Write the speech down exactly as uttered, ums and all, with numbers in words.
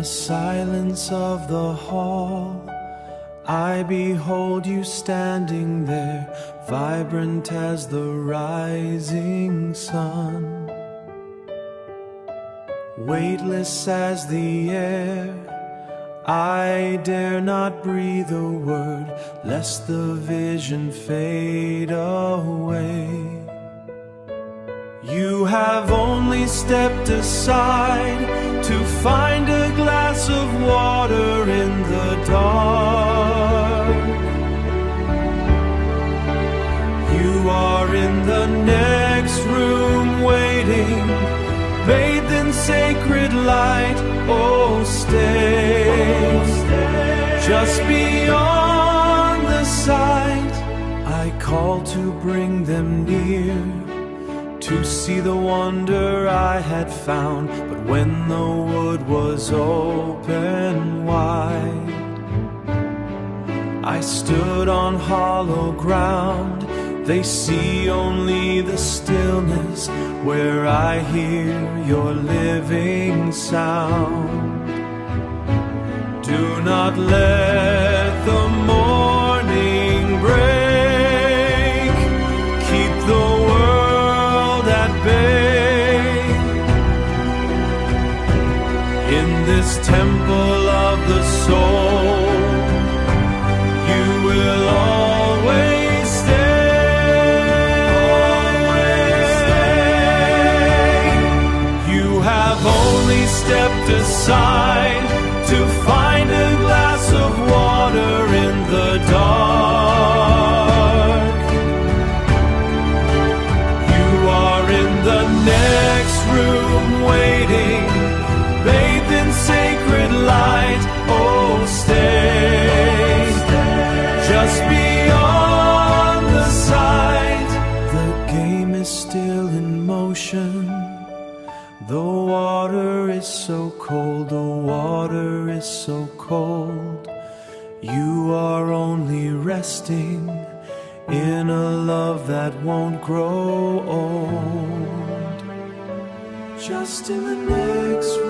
silence of the hall, I behold you standing there, vibrant as the rising sun, weightless as the air. I dare not breathe a word, lest the vision fade away. You have only stepped aside to find a glass of water in the dark. You are in the next room waiting, bathed in sacred light. Oh, stay, just beyond the sight. I call to bring them near, to see the wonder I had found. But when the wood was open wide, I stood on hollow ground. They see only the stillness where I hear your living sound. Do not let the morning break, keep the world at bay. In this temple of the soul, you will always stay. Only stepped aside to find a glass of water in the dark. You are in the next room waiting, bathed in sacred light. Oh, stay, just beyond the sight. The game is still in motion. The water is so cold, the water is so cold. You are only resting in a love that won't grow old. Just in the next